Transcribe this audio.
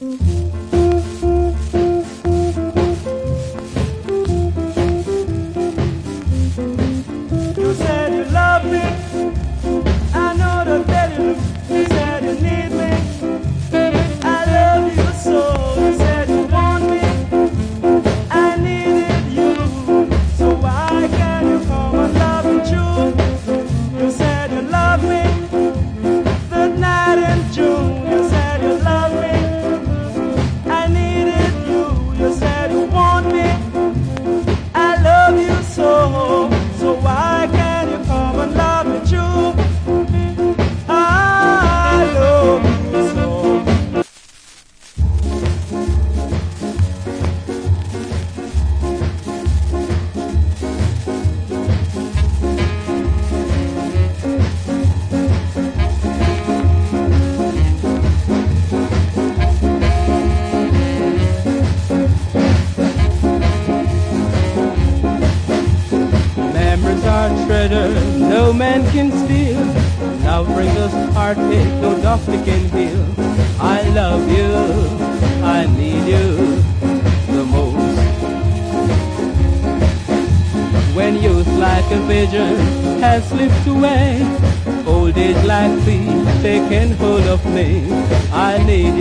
You said you love me. I know to tell you. You said you need me. I love you so. You said you want me. I needed you. So why can't you come and love me true? You said you love me. The night in June. You said you love me. I needed you. You said you want me. I love you so. So why can't you come and love me true? I love you so. Memories are treasures no man can steal. Love brings us heartache no doctor can heal. I love you, I need you the most. When youth like a vision has slipped away, old age like thieves taking hold of me. I need you.